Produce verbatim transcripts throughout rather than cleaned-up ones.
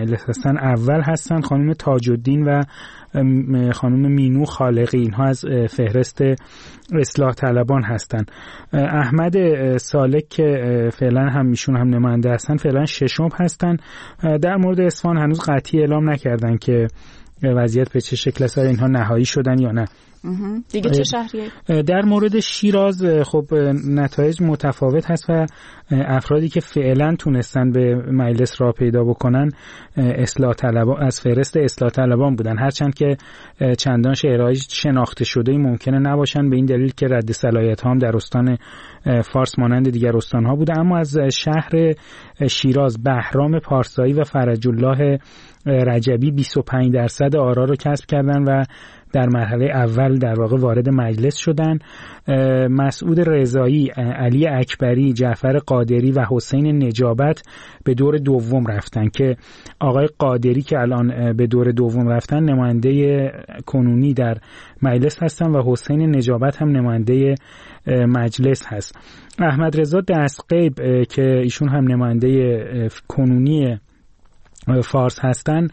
مجلس هستن اول هستن خانم تاج الدین و خانم مینو خالقی، اینها از فهرست اصلاح طلبان هستن. احمد سالک که فعلا هم ایشون هم نماینده هستن فعلا ششم هستن. در مورد اصفهان هنوز قطعی اعلام نکردن که وضعیت به چه شکل است، اینها نهایی شدن یا نه. دیگه چه شهریه؟ در مورد شیراز خب نتایج متفاوت هست و افرادی که فعلا تونستن به مجلس راه پیدا بکنن اصلاح طلبان از فهرست اصلاح طلبان بودن، هرچند که چندان شهرهای شناخته شده ممکنه نباشن به این دلیل که رد صلاحیت ها هم در استان فارس مانند دیگر استانها بوده. اما از شهر شیراز بهرام پارسایی و فرج الله رجبی بیست و پنج درصد آرا رو کسب کردن و در مرحله اول در واقع وارد مجلس شدن. مسعود رضایی، علی اکبری، جعفر قادری و حسین نجابت به دور دوم رفتن که آقای قادری که الان به دور دوم رفتن نماینده کنونی در مجلس هستن و حسین نجابت هم نماینده مجلس هست. احمد رضا دستغیب که ایشون هم نماینده کنونی فارس هستن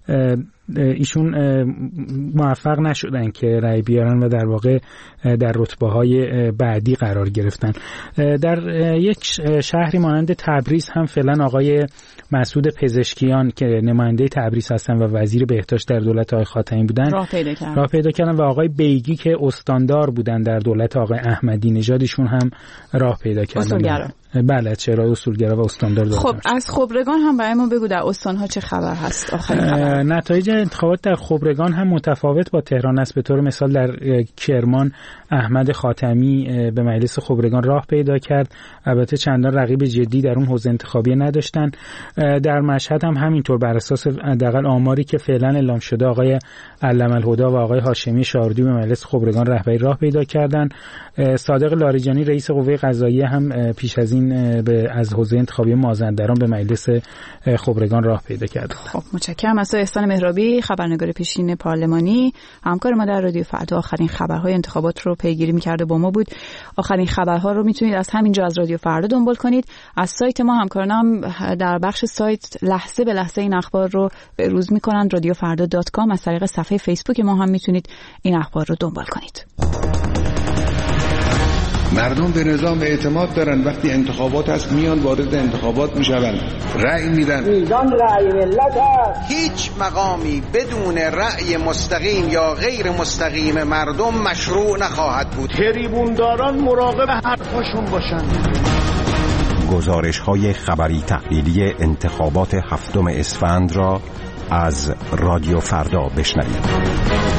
ایشون موفق نشدن که رأی بیارن و در واقع در رتبه‌های بعدی قرار گرفتن. در یک شهری مانند تبریز هم فعلا آقای مسعود پزشکیان که نماینده تبریز هستن و وزیر بهداشت در دولت آقای خاتمی بودن راه پیدا کردن راه پیدا کردن و آقای بیگی که استاندار بودن در دولت آقای احمدی نژادشون هم راه پیدا کردن. اصولگرا. بله، چرای اصولگرا و استاندار دولت. خب از خبرگان هم برامون بگو در استان‌ها چه خبر هست آخرین خبر؟ نتایج انتخابات در خبرگان هم متفاوت با تهران است. به طور مثال در کرمان احمد خاتمی به مجلس خبرگان راه پیدا کرد، البته چندان رقیب جدی در اون حوزه انتخابی نداشتن. در مشهد هم همینطور بر اساس حداقل آماری که فعلا اعلام شده آقای علم الهدی و آقای هاشمی شاردی به مجلس خبرگان رهبری راه پیدا کردن. صادق لاریجانی رئیس قوه قضاییه هم پیش از این به از حوزه انتخابی مازندران به مجلس خبرگان راه پیدا کرد. خب متشکرم. از احسان مهرابی خبرنگار پیشین پارلمانی همکار ما در رادیو فردا آخرین خبرهای انتخابات رو پیگیری می‌کرده با ما بود. آخرین خبرها رو میتونید از همینجا از رادیو فردا دنبال کنید. از سایت ما همکارانم در بخش سایت لحظه به لحظه این اخبار رو به روز می‌کنند. رادیو فردا دات کام. از طریق صفحه فیسبوک ما هم میتونید این اخبار رو دنبال کنید. مردم به نظام اعتماد دارن، وقتی انتخابات هست میان وارد انتخابات میشوند، رأی میدن. میزان رأی ملت هست. هیچ مقامی بدون رأی مستقیم یا غیر مستقیم مردم مشروع نخواهد بود. تریبونداران مراقب حرفاشون باشن. گزارش‌های خبری تحلیلی انتخابات هفتم اسفند را از رادیو فردا بشنوید.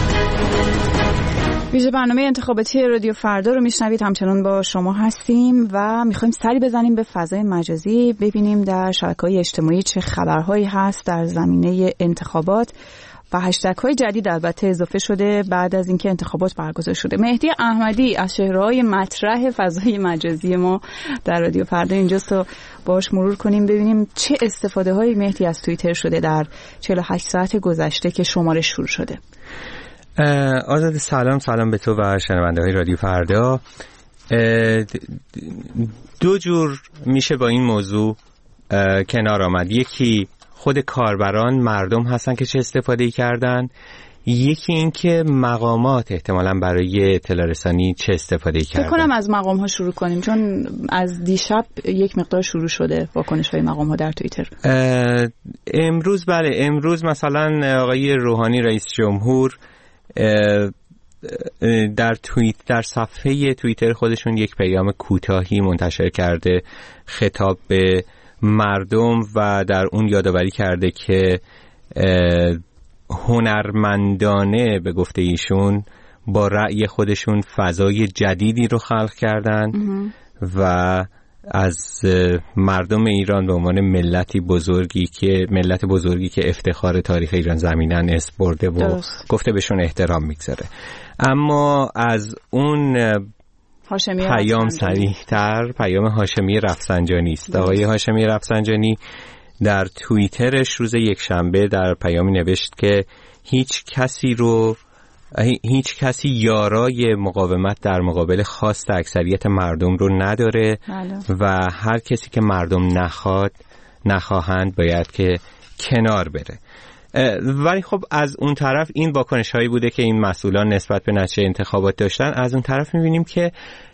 ویژه برنامه انتخاباتی رادیو فردا رو میشنوید. همچنان با شما هستیم و میخوایم سری بزنیم به فضای مجازی، ببینیم در شبکه‌های اجتماعی چه خبرهایی هست در زمینه انتخابات و هشتگ‌های جدید البته اضافه شده بعد از اینکه انتخابات برگزار شده. مهدی احمدی از چهره‌های مطرح فضای مجازی ما در رادیو فردا اینجاست و باهاش مرور کنیم ببینیم چه استفاده‌هایی مهدی از توییتر شده در چهل و هشت ساعت گذشته که شمارش شروع شده. آزاد سلام سلام به تو و شنونده های رادیو فردا. دو جور میشه با این موضوع کنار آمد. یکی خود کاربران مردم هستن که چه استفاده کردن، یکی این که مقامات احتمالاً برای اطلاع رسانی چه استفاده کردن. فکر کنم از مقام ها شروع کنیم چون از دیشب یک مقدار شروع شده واکنش های مقام ها در توییتر. امروز بله امروز مثلا آقای روحانی رئیس جمهور در توییت در صفحه توییتر خودشون یک پیام کوتاهی منتشر کرده خطاب به مردم و در اون یادآوری کرده که هنرمندانه به گفته ایشون با رأی خودشون فضای جدیدی رو خلق کردن و از مردم ایران به عنوان ملتی بزرگی که ملت بزرگی که افتخار تاریخ ایران زمینن اسم برده و درست. گفته بهشون احترام میگذاره. اما از اون پیام صریح‌تر پیام هاشمی رفسنجانی است. آقای هاشمی رفسنجانی در توییترش روز یکشنبه در پیامی نوشت که هیچ کسی رو هیچ کسی یارای مقاومت در مقابل خواست اکثریت مردم رو نداره بله. و هر کسی که مردم نخواد نخواهند باید که کنار بره. ولی خب از اون طرف این واکنش هایی بوده که این مسئولان نسبت به نتیجه انتخابات داشتن. از اون طرف می‌بینیم که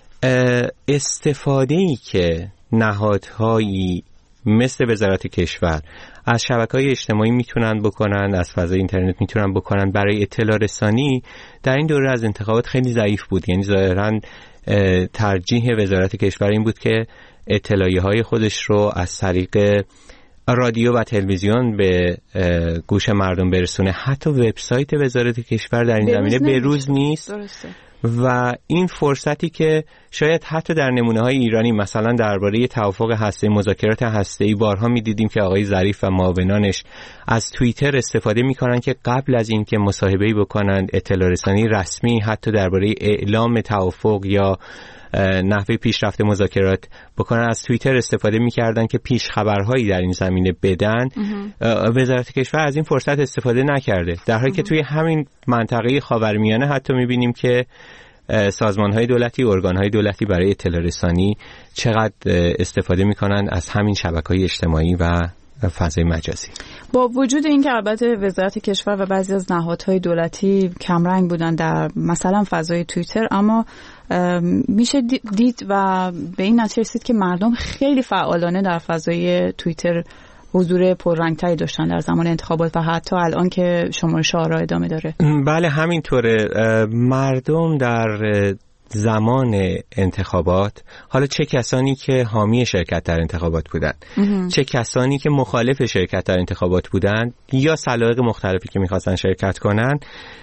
استفاده‌ای که نهادهایی مثل وزارت کشور از شبکه‌های اجتماعی میتونن بکنن، از فضای اینترنت میتونن بکنن برای اطلاع رسانی، در این دوره از انتخابات خیلی ضعیف بود. یعنی ظاهراً ترجیح وزارت کشور این بود که اطلاعیه‌های خودش رو از طریق رادیو و تلویزیون به گوش مردم برسونه. حتی وبسایت وزارت کشور در این زمینه بروز نیست. درسته. و این فرصتی که شاید حتی در نمونه‌های ایرانی مثلا درباره توافق هسته‌ای، مذاکرات هسته‌ای، بارها می‌دیدیم که آقای ظریف و معاونانش از توییتر استفاده می‌کنن که قبل از اینکه مصاحبه‌ای بکنن، اطلاع رسانی رسمی حتی درباره اعلام توافق یا نحوه پیشرفت مذاکرات بکنن، از توییتر استفاده می‌کردن که پیش خبرهایی در این زمینه بدن. وزارت کشور از این فرصت استفاده نکرده، در حالی که توی همین منطقه خاورمیانه حتی می‌بینیم که سازمان‌های دولتی، ارگان‌های دولتی برای اطلاع رسانی چقدر استفاده می‌کنن از همین شبکه‌های اجتماعی و فضای مجازی. با وجود اینکه البته وزارت کشور و بعضی از نهادهای دولتی کمرنگ بودن در مثلا فضای توییتر، اما میشه دید و به این نتیجه رسید که مردم خیلی فعالانه در فضای توییتر حضور پررنگتری داشتن در زمان انتخابات و حتی الان که شمارش آرا ادامه داره. بله همینطوره. مردم در زمان انتخابات، حالا چه کسانی که حامی شرکت در انتخابات بودن، چه کسانی که مخالف شرکت در انتخابات بودن یا سلایق مختلفی که میخواستن شرکت کنن،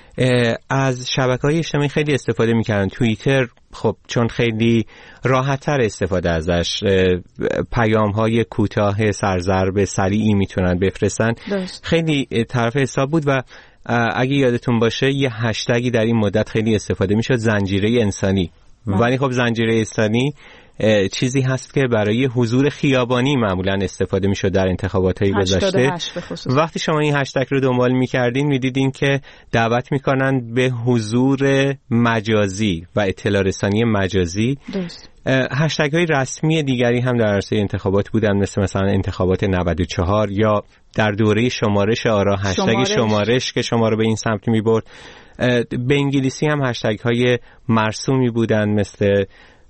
از شبکه‌های اجتماعی خیلی استفاده میکردن. توییتر خب چون خیلی راحت‌تر استفاده ازش، پیام‌های کوتاه سرضرب سریعی میتونن بفرستن، خیلی طرف حساب بود. و اگه یادتون باشه یه هشتگی در این مدت خیلی استفاده میشد، زنجیره انسانی. ولی خب زنجیره انسانی چیزی هست که برای حضور خیابانی معمولا استفاده میشد در انتخابات‌های گذشته. وقتی شما این هشتگ رو دنبال میکردین میدیدین که دعوت میکنن به حضور مجازی و اطلاع رسانی مجازی. هشتگ های رسمی دیگری هم در عرصه انتخابات بودن، مثل مثلا انتخابات نود و چهار یا در دوره شمارش آرا هشتگ شمارش. شمارش که شما رو به این سمت میبرد. به انگلیسی هم هشتگ های مرسومی بودن مثل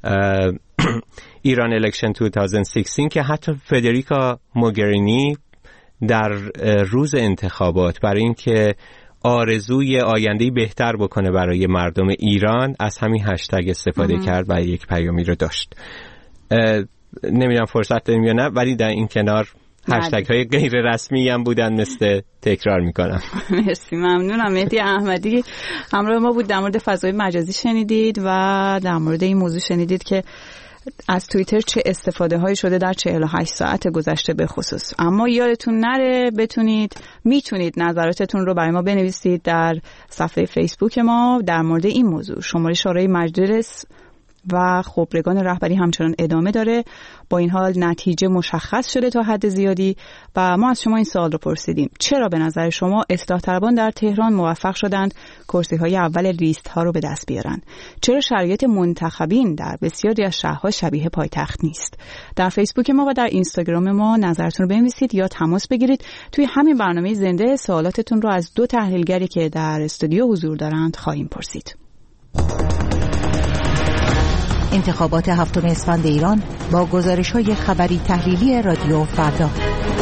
ایران الکشن دو هزار و شانزده که حتی فدریکا موگرینی در روز انتخابات برای اینکه آرزوی آینده‌ای بهتر بکنه برای مردم ایران از همین هشتگ استفاده ام. کرد و یک پیامی رو داشت. نمیدونم فرصت داریم یا نه، ولی در این کنار هشتگ های غیر رسمی هم بودن، مثل تکرار میکنم. مرسی، ممنونم. مهدی احمدی همراه ما بود. در مورد فضای مجازی شنیدید و در مورد این موضوع شنیدید که از توییتر چه استفاده هایی شده در چهل و هشت ساعت گذشته به خصوص. اما یادتون نره بتونید میتونید نظراتتون رو برای ما بنویسید در صفحه فیسبوک ما در مورد این موضوع. شماره شورای مجلس و خبرگان رهبری همچنان ادامه داره. با این حال نتیجه مشخص شده تا حد زیادی و ما از شما این سوال رو پرسیدیم: چرا به نظر شما اصلاح طلبان در تهران موفق شدند کرسی های اول لیست ها رو به دست بیارن؟ چرا شرایط منتخبین در بسیاری از شهرها شبیه پایتخت نیست؟ در فیسبوک ما و در اینستاگرام ما نظرتون رو بنویسید یا تماس بگیرید. توی همین برنامه زنده سوالاتتون رو از دو تحلیلگری که در استودیو حضور دارند خواهیم پرسید. انتخابات هفتم اسفند ایران با گزارش‌های خبری تحلیلی رادیو فردا.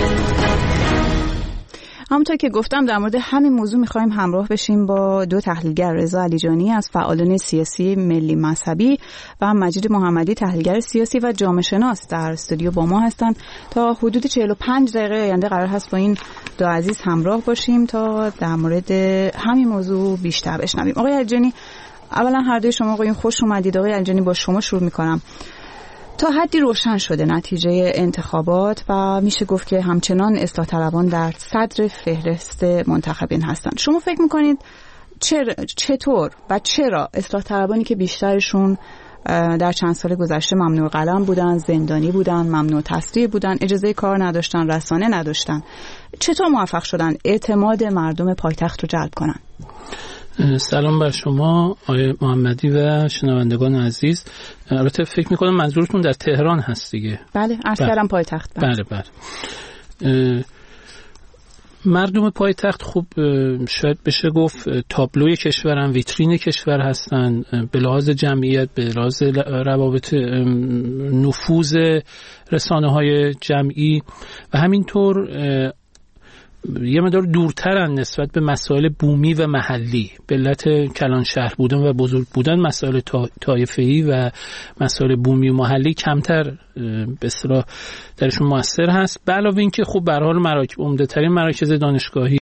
همونطور که گفتم در مورد همین موضوع می‌خوایم همراه بشیم با دو تحلیلگر، رضا علیجانی از فعالان سیاسی ملی مذهبی و مجید محمدی تحلیلگر سیاسی و جامعه شناس در استودیو با ما هستند. تا حدود چهل و پنج دقیقه آینده قرار هست با این دو عزیز همراه باشیم تا در مورد همین موضوع بیشتر بشنویم. آقای علیجانی، اولا هر دوی شما آقایون خوش اومدید. آقای علیجانی با شما شروع میکنم. تا حدی روشن شده نتیجه انتخابات و میشه گفت که همچنان اصلاح طلبان در صدر فهرست منتخبین هستند. شما فکر میکنید چطور و چرا اصلاح طلبانی که بیشترشون در چند سال گذشته ممنوع قلم بودن، زندانی بودن، ممنوع تصریح بودن، اجازه کار نداشتن، رسانه نداشتن، چطور موفق شدن اعتماد مردم پایتخت رو جلب کنن؟ سلام بر شما آقای محمدی و شنوندگان عزیز. البته فکر میکنم منظورتون در تهران هست دیگه. بله، عرض کردم پایتخت. بله بله. مردم پایتخت خوب شاید بشه گفت تابلوی کشورن، ویترین کشور هستن به لحاظ جمعیت، به لحاظ روابط نفوذ رسانه‌های جمعی و همینطور یه مقدار دورترن نسبت به مسائل بومی و محلی. به علت کلان شهر بودن و بزرگ بودن مسائل طایفه‌ای و مسائل بومی و محلی کمتر به اصطلاح درشون مؤثر هست. به علاوه اینکه خب به هر حال مراکز عمده‌ترین مراکز دانشگاهی